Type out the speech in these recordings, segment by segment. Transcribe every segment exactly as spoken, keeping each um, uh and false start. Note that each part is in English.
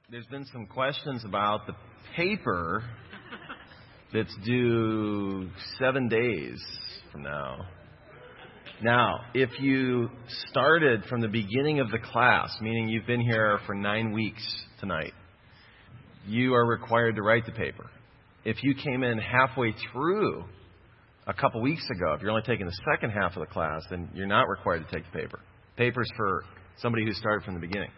There's been some questions about the paper that's due seven days from now. Now, if you started from the beginning of the class, meaning you've been here for nine weeks tonight, you are required to write the paper. If you came in halfway through a couple weeks ago, if you're only taking the second half of the class, then you're not required to take the paper. Paper's for somebody who started from the beginning.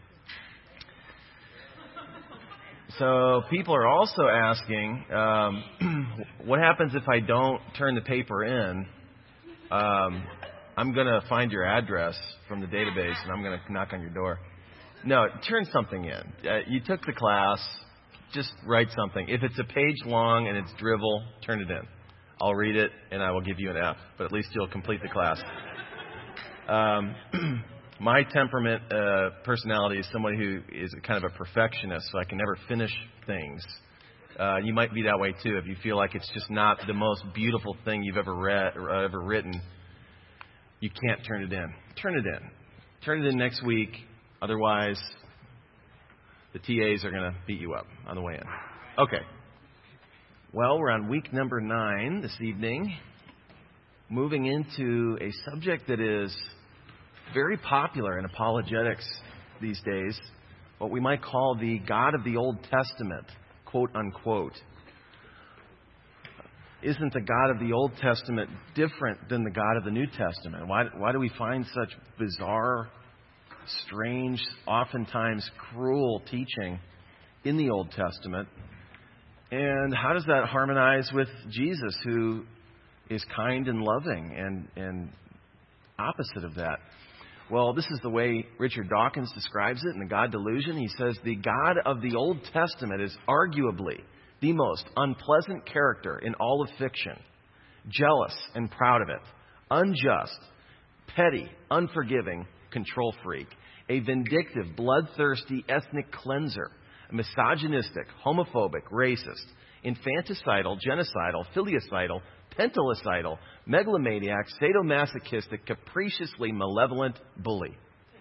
So people are also asking, um, what happens if I don't turn the paper in? Um, I'm going to find your address from the database, and I'm going to knock on your door. No, turn something in. Uh, you took the class. Just write something. If it's a page long and it's drivel, turn it in. I'll read it, and I will give you an F, but at least you'll complete the class. Um, my temperament, uh, personality is somebody who is kind of a perfectionist, so I can never finish things. Uh, you might be that way, too, if you feel like it's just not the most beautiful thing you've ever read or ever written. You can't turn it in. Turn it in. Turn it in next week. Otherwise, the T As are going to beat you up on the way in. Okay. Well, we're on week number nine this evening, moving into a subject that is very popular in apologetics these days, what we might call the God of the Old Testament, quote unquote. Isn't the God of the Old Testament different than the God of the New Testament? Why, why do we find such bizarre, strange, oftentimes cruel teaching in the Old Testament? And how does that harmonize with Jesus, who is kind and loving and, and opposite of that? Well, this is the way Richard Dawkins describes it in The God Delusion. He says, the God of the Old Testament is arguably the most unpleasant character in all of fiction, jealous and proud of it, unjust, petty, unforgiving, control freak, a vindictive, bloodthirsty ethnic cleanser, a misogynistic, homophobic, racist, infanticidal, genocidal, filicidal, pentilicidal, megalomaniac, sadomasochistic, capriciously malevolent bully.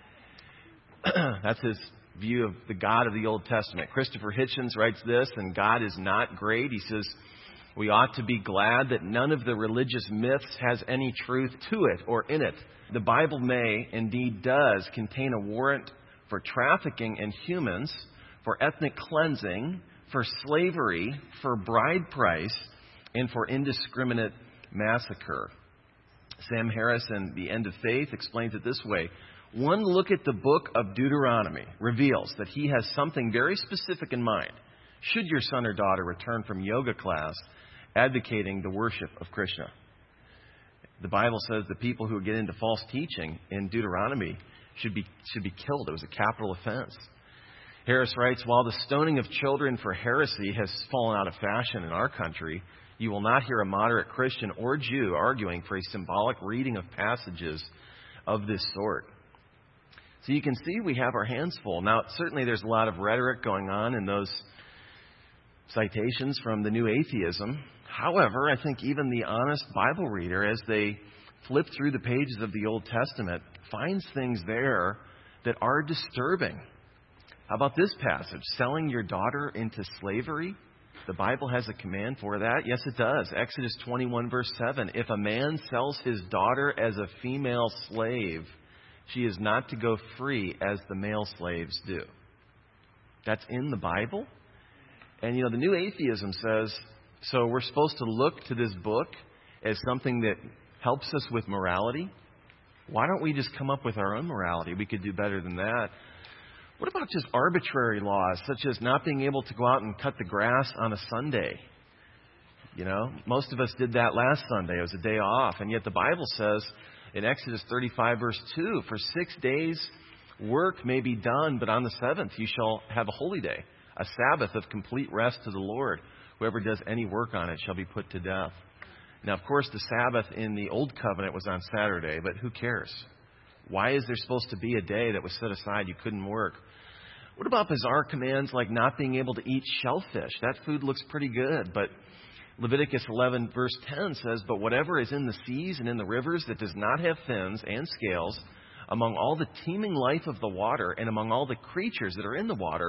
That's his view of the God of the Old Testament. Christopher Hitchens writes this, and God is not great. He says, we ought to be glad that none of the religious myths has any truth to it or in it. The Bible may, indeed does, contain a warrant for trafficking in humans, for ethnic cleansing, for slavery, for bride price, and for indiscriminate massacre. Sam Harris in The End of Faith explains it this way. One look at the book of Deuteronomy reveals that he has something very specific in mind. Should your son or daughter return from yoga class advocating the worship of Krishna? The Bible says the people who get into false teaching in Deuteronomy should be should be killed. It was a capital offense. Harris writes, while the stoning of children for heresy has fallen out of fashion in our country, you will not hear a moderate Christian or Jew arguing for a symbolic reading of passages of this sort. So you can see we have our hands full. Now, certainly there's a lot of rhetoric going on in those citations from the New Atheism. However, I think even the honest Bible reader, as they flip through the pages of the Old Testament, finds things there that are disturbing. How about this passage? Selling your daughter into slavery? The Bible has a command for that. Yes, it does. Exodus twenty-one, verse seven. If a man sells his daughter as a female slave, she is not to go free as the male slaves do. That's in the Bible. And, you know, the New Atheism says, so we're supposed to look to this book as something that helps us with morality? Why don't we just come up with our own morality? We could do better than that. What about just arbitrary laws, such as not being able to go out and cut the grass on a Sunday? You know, most of us did that last Sunday. It was a day off. And yet the Bible says in Exodus thirty-five, verse two, for six days work may be done, but on the seventh you shall have a holy day, a Sabbath of complete rest to the Lord. Whoever does any work on it shall be put to death. Now, of course, the Sabbath in the Old Covenant was on Saturday, but who cares? Why is there supposed to be a day that was set aside you couldn't work? What about bizarre commands like not being able to eat shellfish? That food looks pretty good, but Leviticus eleven, verse ten says, but whatever is in the seas and in the rivers that does not have fins and scales, among all the teeming life of the water and among all the creatures that are in the water,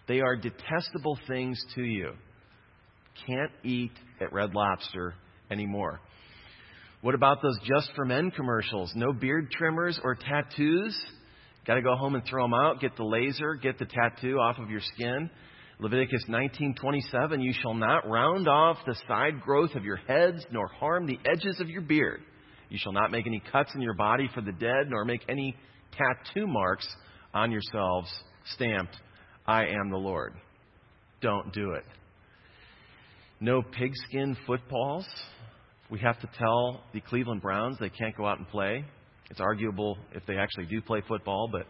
They are detestable things to you. Can't eat at Red Lobster anymore. What about those Just for Men commercials? No beard trimmers or tattoos? Got to go home and throw them out. Get the laser, get the tattoo off of your skin. Leviticus nineteen twenty-seven, you shall not round off the side growth of your heads, nor harm the edges of your beard. You shall not make any cuts in your body for the dead, nor make any tattoo marks on yourselves stamped, I am the Lord. Don't do it. No pigskin footballs. We have to tell the Cleveland Browns they can't go out and play. It's arguable if they actually do play football, but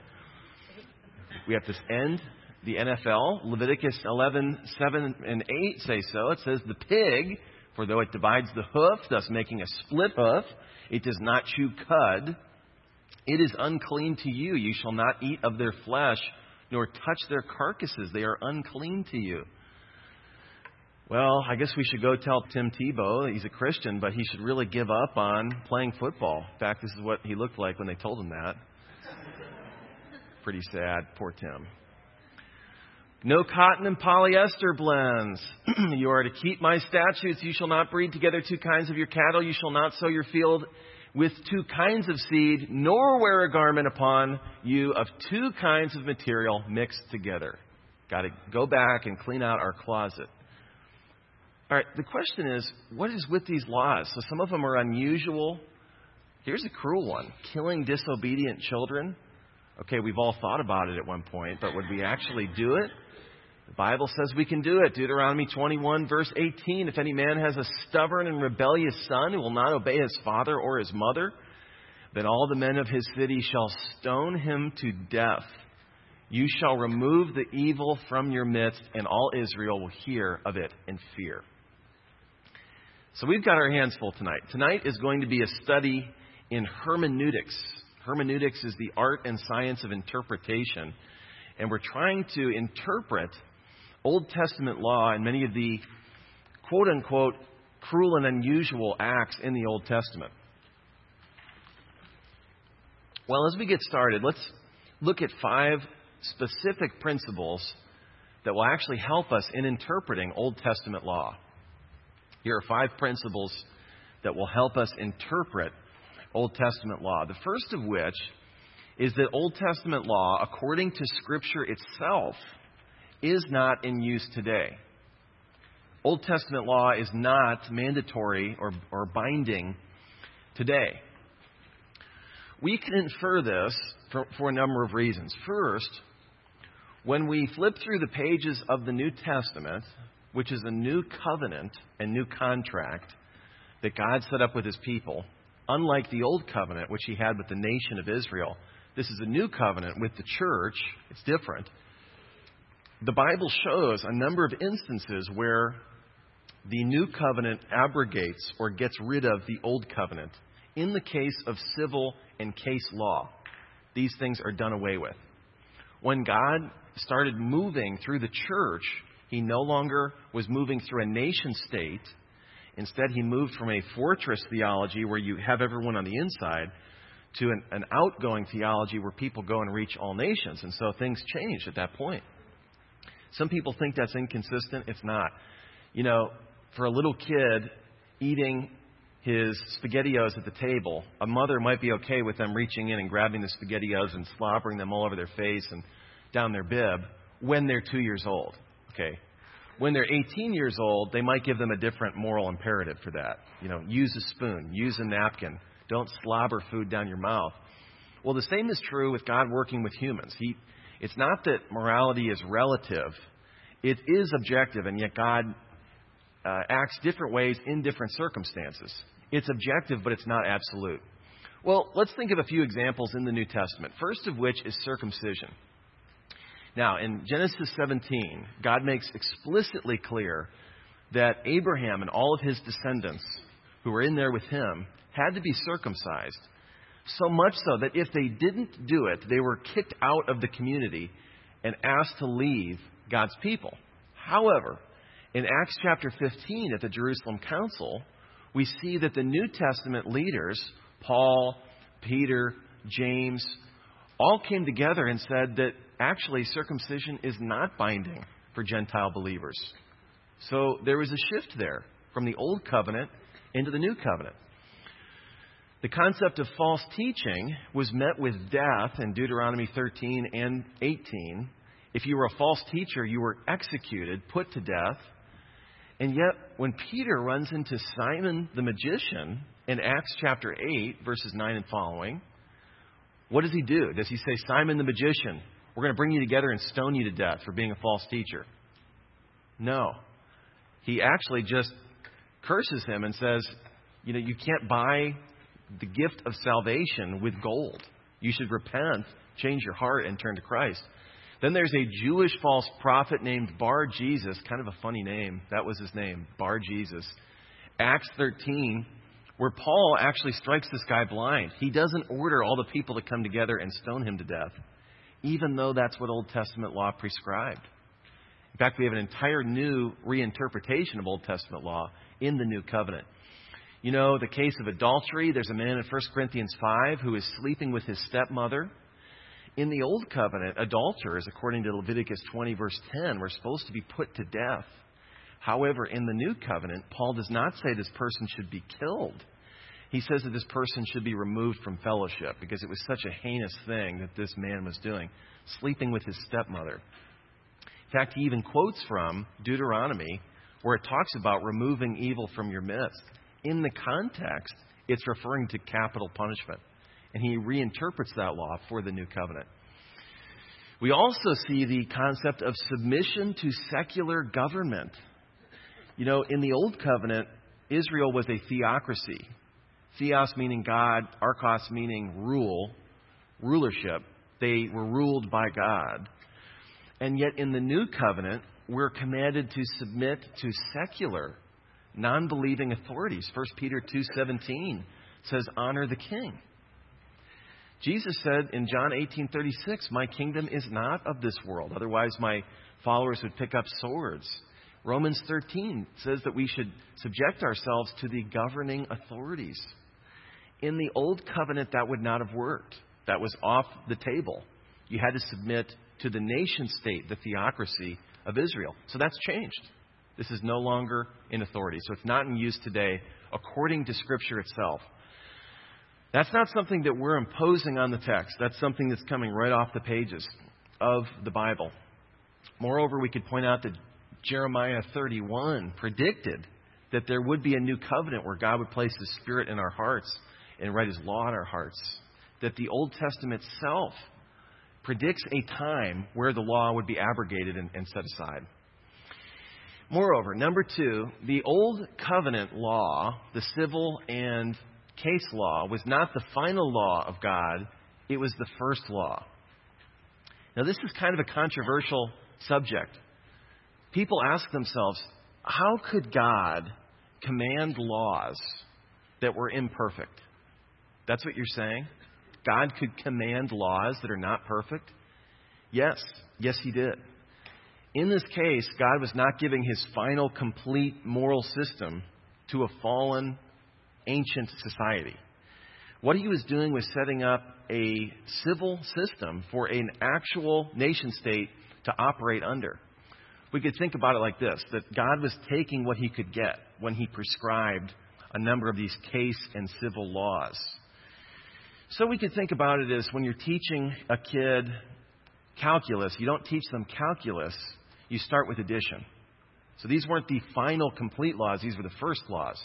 we have to end the N F L. Leviticus eleven, seven and eight say so. It says, the pig, for though it divides the hoof, thus making a split hoof, it does not chew cud. It is unclean to you. You shall not eat of their flesh, nor touch their carcasses. They are unclean to you. Well, I guess we should go tell Tim Tebow that he's a Christian, but he should really give up on playing football. In fact, this is what he looked like when they told him that. Pretty sad. Poor Tim. No cotton and polyester blends. You are to keep my statutes. You shall not breed together two kinds of your cattle. You shall not sow your field with two kinds of seed, nor wear a garment upon you of two kinds of material mixed together. Got to go back and clean out our closet. All right, the question is, what is with these laws? So some of them are unusual. Here's a cruel one. Killing disobedient children. Okay, we've all thought about it at one point, but would we actually do it? The Bible says we can do it. Deuteronomy twenty-one, verse eighteen. If any man has a stubborn and rebellious son who will not obey his father or his mother, then all the men of his city shall stone him to death. You shall remove the evil from your midst, and all Israel will hear of it and fear. So we've got our hands full tonight. Tonight is going to be a study in hermeneutics. Hermeneutics is the art and science of interpretation. And we're trying to interpret Old Testament law and many of the quote-unquote cruel and unusual acts in the Old Testament. Well, as we get started, let's look at five specific principles that will actually help us in interpreting Old Testament law. Here are five principles that will help us interpret Old Testament law. The first of which is that Old Testament law, according to Scripture itself, is not in use today. Old Testament law is not mandatory or, or binding today. We can infer this for, for a number of reasons. First, when we flip through the pages of the New Testament, which is a new covenant and new contract that God set up with His people, unlike the old covenant which He had with the nation of Israel, this is a new covenant with the church. It's different. The Bible shows a number of instances where the new covenant abrogates or gets rid of the old covenant. In the case of civil and case law, these things are done away with. When God started moving through the church, He no longer was moving through a nation state. Instead, He moved from a fortress theology where you have everyone on the inside to an, an outgoing theology where people go and reach all nations. And so things changed at that point. Some people think that's inconsistent. It's not. You know, for a little kid eating his SpaghettiOs at the table, a mother might be okay with them reaching in and grabbing the SpaghettiOs and slobbering them all over their face and down their bib when they're two years old. Okay. When they're eighteen years old, they might give them a different moral imperative for that. You know, use a spoon, use a napkin, don't slobber food down your mouth. Well, the same is true with God working with humans. He, it's not that morality is relative. It is objective, and yet God uh, acts different ways in different circumstances. It's objective, but it's not absolute. Well, let's think of a few examples in the New Testament. First of which is circumcision. Now, in Genesis seventeen, God makes explicitly clear that Abraham and all of his descendants who were in there with him had to be circumcised. So much so that if they didn't do it, they were kicked out of the community and asked to leave God's people. However, in Acts chapter fifteen at the Jerusalem Council, we see that the New Testament leaders, Paul, Peter, James, all came together and said that actually circumcision is not binding for Gentile believers. So there was a shift there from the Old Covenant into the New Covenant. The concept of false teaching was met with death in Deuteronomy thirteen and eighteen. If you were a false teacher, you were executed, put to death. And yet, when Peter runs into Simon the magician in Acts chapter eight, verses nine and following, what does he do? Does he say, Simon the magician, we're going to bring you together and stone you to death for being a false teacher? No. He actually just curses him and says, you know, you can't buy the gift of salvation with gold. You should repent, change your heart, and turn to Christ. Then there's a Jewish false prophet named Bar Jesus, kind of a funny name. That was his name, Bar Jesus. Acts thirteen, where Paul actually strikes this guy blind. He doesn't order all the people to come together and stone him to death, even though that's what Old Testament law prescribed. In fact, we have an entire new reinterpretation of Old Testament law in the New Covenant. You know, the case of adultery, there's a man in First Corinthians five who is sleeping with his stepmother. In the Old Covenant, adulterers, according to Leviticus twenty, verse ten, were supposed to be put to death. However, in the New Covenant, Paul does not say this person should be killed. He says that this person should be removed from fellowship because it was such a heinous thing that this man was doing, sleeping with his stepmother. In fact, he even quotes from Deuteronomy where it talks about removing evil from your midst. In the context, it's referring to capital punishment. And he reinterprets that law for the New Covenant. We also see the concept of submission to secular government. You know, in the Old Covenant, Israel was a theocracy. Theos meaning God, archos meaning rule, rulership. They were ruled by God. And yet in the New Covenant, we're commanded to submit to secular, non-believing authorities. First Peter two seventeen says, honor the king. Jesus said in John eighteen thirty-six, my kingdom is not of this world. Otherwise, my followers would pick up swords. Romans thirteen says that we should subject ourselves to the governing authorities. In the Old Covenant, that would not have worked. That was off the table. You had to submit to the nation state, the theocracy of Israel. So that's changed. This is no longer in authority. So it's not in use today according to Scripture itself. That's not something that we're imposing on the text. That's something that's coming right off the pages of the Bible. Moreover, we could point out that Jeremiah thirty-one predicted that there would be a new covenant where God would place His Spirit in our hearts and write His law in our hearts. That the Old Testament itself predicts a time where the law would be abrogated and, and set aside. Moreover, number two, the Old Covenant law, the civil and case law, was not the final law of God. It was the first law. Now, this is kind of a controversial subject. People ask themselves, how could God command laws that were imperfect? That's what you're saying? God could command laws that are not perfect? Yes. Yes, He did. In this case, God was not giving His final, complete moral system to a fallen, ancient society. What He was doing was setting up a civil system for an actual nation state to operate under. We could think about it like this, that God was taking what He could get when He prescribed a number of these case and civil laws. So we could think about it as when you're teaching a kid calculus, you don't teach them calculus, you start with addition. So these weren't the final complete laws, these were the first laws.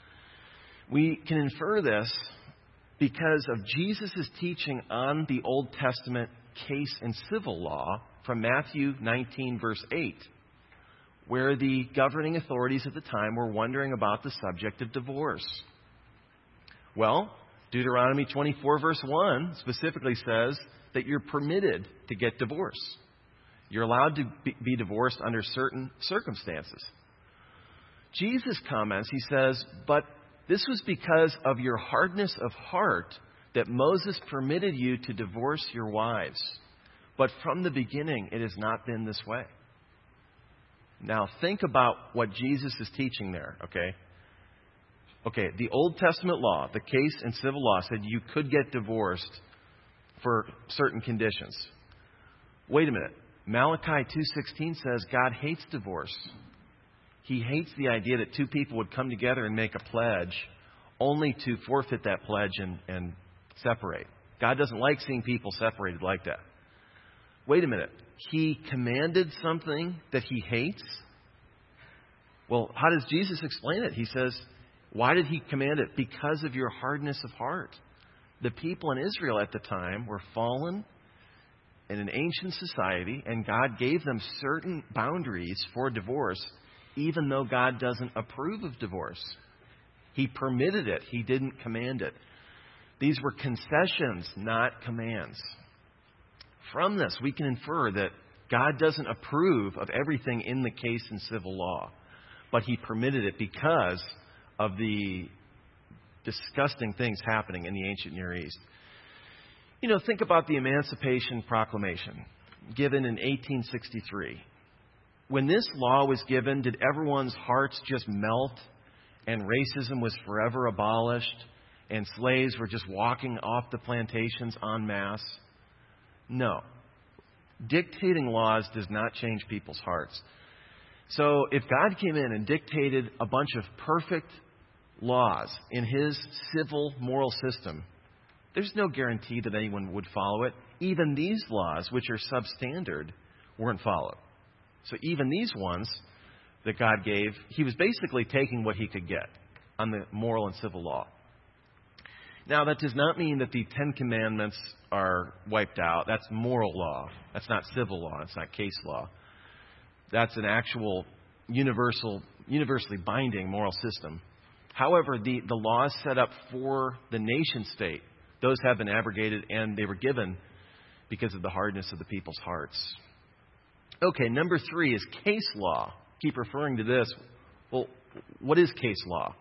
We can infer this because of Jesus' teaching on the Old Testament case and civil law from Matthew nineteen, verse eight, where the governing authorities at the time were wondering about the subject of divorce. Well, Deuteronomy twenty-four, verse one specifically says that you're permitted to get divorce. You're allowed to be divorced under certain circumstances. Jesus comments, He says, but this was because of your hardness of heart that Moses permitted you to divorce your wives. But from the beginning, it has not been this way. Now, think about what Jesus is teaching there, okay? Okay, the Old Testament law, the case and civil law, said you could get divorced for certain conditions. Wait a minute. Malachi two sixteen says God hates divorce. He hates the idea that two people would come together and make a pledge only to forfeit that pledge and, and separate. God doesn't like seeing people separated like that. Wait a minute. He commanded something that he hates? Well, how does Jesus explain it? He says, why did he command it? Because of your hardness of heart. The people in Israel at the time were fallen in an ancient society, and God gave them certain boundaries for divorce, even though God doesn't approve of divorce. He permitted it. He didn't command it. These were concessions, not commands. From this, we can infer that God doesn't approve of everything in the case in civil law, but he permitted it because of the disgusting things happening in the ancient Near East. You know, think about the Emancipation Proclamation given in eighteen sixty-three. When this law was given, did everyone's hearts just melt and racism was forever abolished and slaves were just walking off the plantations en masse? No. Dictating laws does not change people's hearts. So if God came in and dictated a bunch of perfect laws in his civil moral system, there's no guarantee that anyone would follow it. Even these laws, which are substandard, weren't followed. So even these ones that God gave, he was basically taking what he could get on the moral and civil law. Now, that does not mean that the Ten Commandments are wiped out. That's moral law. That's not civil law. It's not case law. That's an actual universal, universally binding moral system. However, the, the laws set up for the nation state, those have been abrogated, and they were given because of the hardness of the people's hearts. Okay, number three is case law. Keep referring to this. Well, what is case law?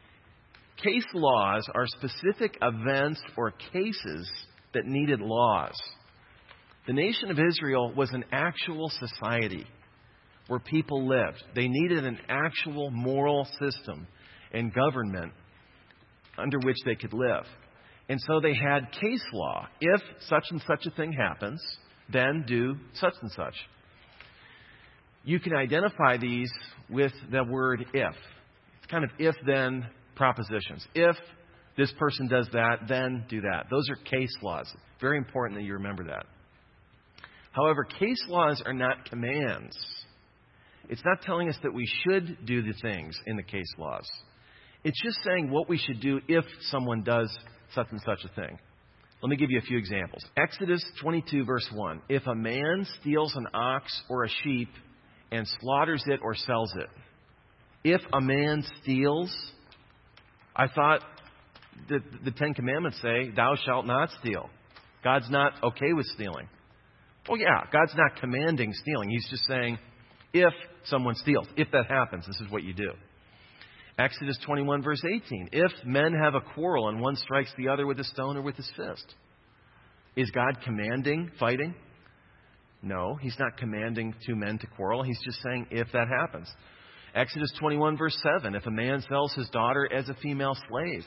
Case laws are specific events or cases that needed laws. The nation of Israel was an actual society where people lived. They needed an actual moral system and government under which they could live. And so they had case law. If such and such a thing happens, then do such and such. You can identify these with the word if. It's kind of if-then propositions. If this person does that, then do that. Those are case laws. Very important that you remember that. However, case laws are not commands. It's not telling us that we should do the things in the case laws. It's just saying what we should do if someone does such and such a thing. Let me give you a few examples. Exodus twenty-two, verse one. If a man steals an ox or a sheep and slaughters it or sells it. If a man steals, I thought that the Ten Commandments say, thou shalt not steal. God's not okay with stealing. Well, yeah, God's not commanding stealing. He's just saying, if someone steals, if that happens, this is what you do. Exodus twenty-one, verse eighteen. If men have a quarrel and one strikes the other with a stone or with his fist, is God commanding fighting? No, he's not commanding two men to quarrel. He's just saying if that happens. Exodus twenty-one, verse seven. If a man sells his daughter as a female slave,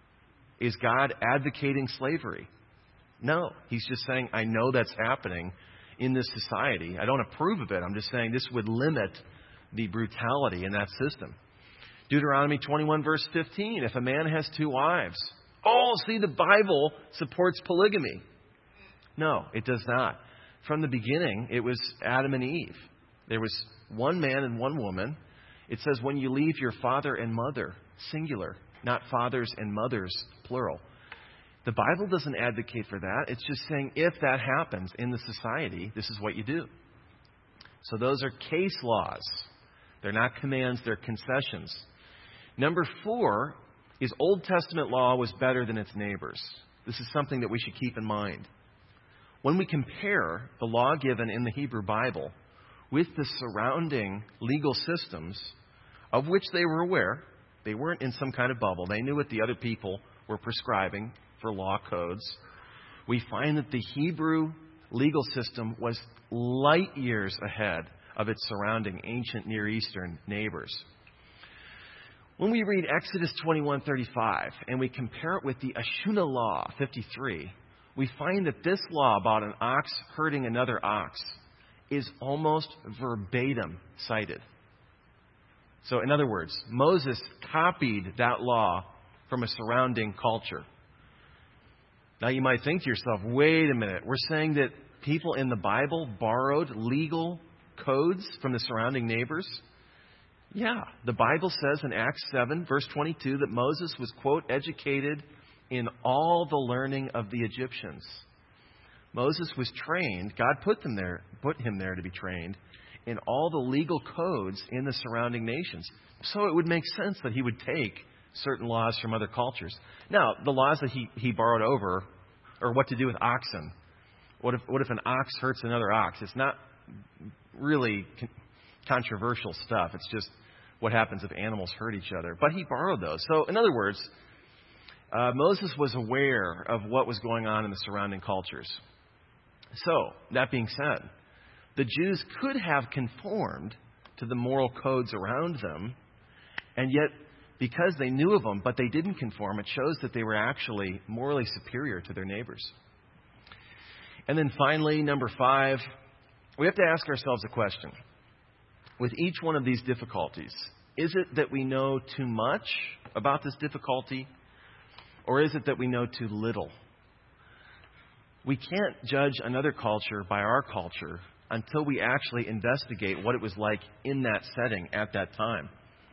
is God advocating slavery? No, he's just saying, I know that's happening in this society. I don't approve of it. I'm just saying this would limit the brutality in that system. Deuteronomy twenty-one, verse fifteen. If a man has two wives. Oh, see, the Bible supports polygamy. No, it does not. From the beginning, it was Adam and Eve. There was one man and one woman. It says when you leave your father and mother, singular, not fathers and mothers, plural. The Bible doesn't advocate for that. It's just saying if that happens in the society, this is what you do. So those are case laws. They're not commands, they're concessions. Number four is Old Testament law was better than its neighbors. This is something that we should keep in mind. When we compare the law given in the Hebrew Bible with the surrounding legal systems of which they were aware, they weren't in some kind of bubble. They knew what the other people were prescribing for law codes. We find that the Hebrew legal system was light years ahead of its surrounding ancient Near Eastern neighbors. When we read Exodus twenty-one thirty-five and we compare it with the Ashuna Law fifty-three, we find that this law about an ox hurting another ox is almost verbatim cited. So in other words, Moses copied that law from a surrounding culture. Now you might think to yourself, wait a minute, we're saying that people in the Bible borrowed legal codes from the surrounding neighbors? Yeah, the Bible says in Acts seven, verse twenty-two, that Moses was, quote, educated in all the learning of the Egyptians. Moses was trained, God put them there, put him there to be trained in all the legal codes in the surrounding nations. So it would make sense that he would take certain laws from other cultures. Now, the laws that he, he borrowed over, or what to do with oxen. What if, what if an ox hurts another ox? It's not really con- controversial stuff. It's just what happens if animals hurt each other. But he borrowed those. So, in other words, uh, Moses was aware of what was going on in the surrounding cultures. So, that being said, the Jews could have conformed to the moral codes around them, and yet, because they knew of them, but they didn't conform, it shows that they were actually morally superior to their neighbors. And then finally, number five, we have to ask ourselves a question. With each one of these difficulties, is it that we know too much about this difficulty, or is it that we know too little? We can't judge another culture by our culture until we actually investigate what it was like in that setting at that time.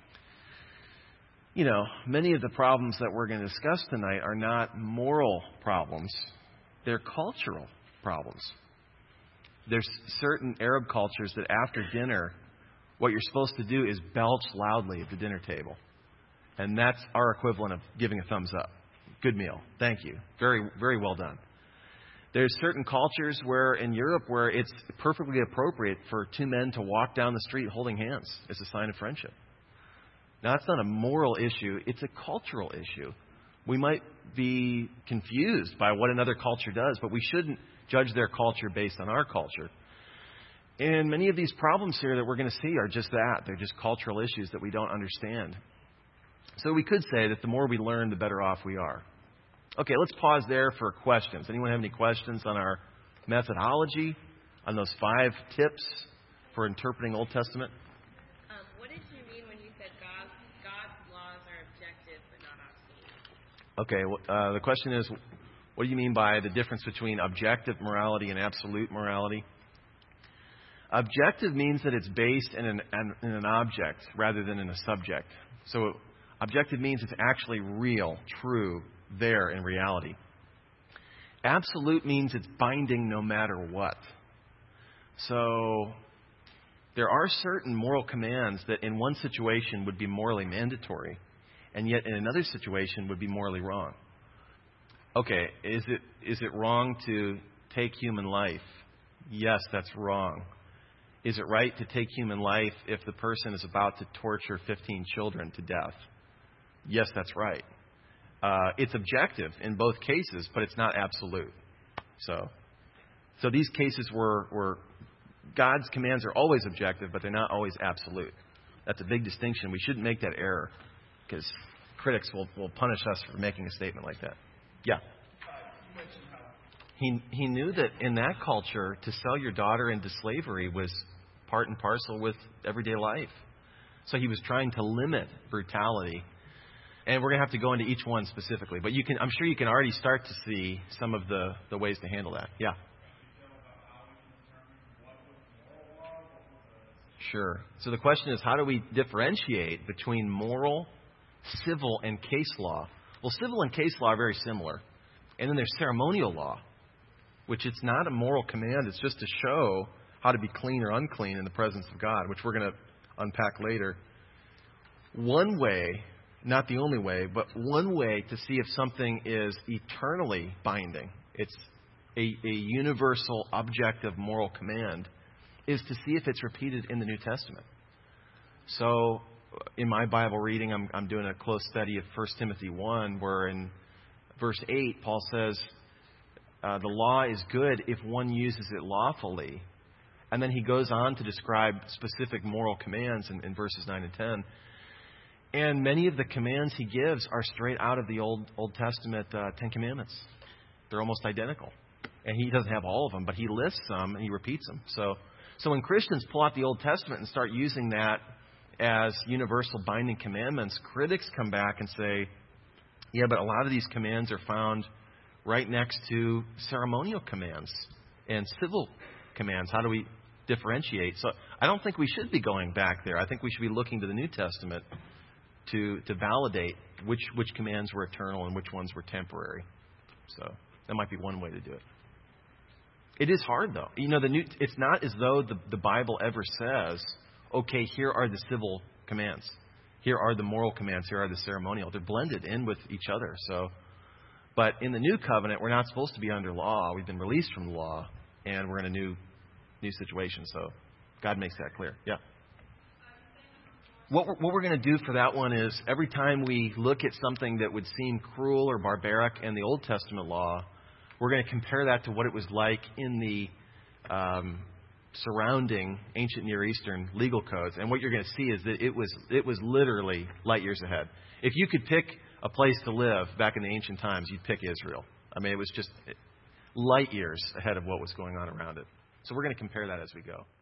You know, many of the problems that we're going to discuss tonight are not moral problems. They're cultural problems. There's certain Arab cultures that after dinner, what you're supposed to do is belch loudly at the dinner table. And that's our equivalent of giving a thumbs up. Good meal. Thank you. Very, very well done. There's certain cultures where in Europe where it's perfectly appropriate for two men to walk down the street holding hands as a sign of friendship. Now, that's not a moral issue. It's a cultural issue. We might be confused by what another culture does, but we shouldn't judge their culture based on our culture. And many of these problems here that we're going to see are just that. They're just cultural issues that we don't understand. So we could say that the more we learn, the better off we are. Okay, let's pause there for questions. Anyone have any questions on our methodology, on those five tips for interpreting Old Testament? Um, what did you mean when you said God, God's laws are objective but not absolute? Okay, well, uh, the question is, what do you mean by the difference between objective morality and absolute morality? Objective means that it's based in an, in an object rather than in a subject. So objective means it's actually real, true, there in reality. Absolute means it's binding no matter what. So there are certain moral commands that in one situation would be morally mandatory, and yet in another situation would be morally wrong. Okay, is it is it wrong to take human life? Yes, that's wrong. Is it right to take human life if the person is about to torture fifteen children to death? Yes, that's right. Uh, it's objective in both cases, but it's not absolute. So, so these cases were, were God's commands are always objective, but they're not always absolute. That's a big distinction. We shouldn't make that error because critics will, will punish us for making a statement like that. Yeah. He he knew that in that culture, to sell your daughter into slavery was part and parcel with everyday life. So he was trying to limit brutality. And we're going to have to go into each one specifically. But you can, I'm sure you can already start to see some of the, the ways to handle that. Yeah. Sure. So the question is, how do we differentiate between moral, civil, and case law? Well, civil and case law are very similar. And then there's ceremonial law, which it's not a moral command. It's just to show how to be clean or unclean in the presence of God, which we're going to unpack later. One way, not the only way, but one way to see if something is eternally binding, it's a, a universal objective moral command, is to see if it's repeated in the New Testament. So in my Bible reading, I'm, I'm doing a close study of First Timothy one, where in verse eight, Paul says, uh, the law is good if one uses it lawfully. And then he goes on to describe specific moral commands in, in verses nine and ten. And many of the commands he gives are straight out of the Old Old Testament uh, Ten Commandments. They're almost identical. And he doesn't have all of them, but he lists some and he repeats them. So, so when Christians pull out the Old Testament and start using that as universal binding commandments, critics come back and say, yeah, but a lot of these commands are found right next to ceremonial commands and civil commands. How do we differentiate? So I don't think we should be going back there. I think we should be looking to the New Testament to to validate which which commands were eternal and which ones were temporary. So that might be one way to do it. It is hard, though. You know, the new. It's not as though the, the Bible ever says, okay, here are the civil commands. Here are the moral commands. Here are the ceremonial. They're blended in with each other. So, but in the new covenant, we're not supposed to be under law. We've been released from the law, and we're in a new new situation. So God makes that clear. Yeah. What we're, what we're going to do for that one is every time we look at something that would seem cruel or barbaric in the Old Testament law, we're going to compare that to what it was like in the um, surrounding ancient Near Eastern legal codes. And what you're going to see is that it was it was literally light years ahead. If you could pick a place to live back in the ancient times, you'd pick Israel. I mean, it was just light years ahead of what was going on around it. So we're going to compare that as we go.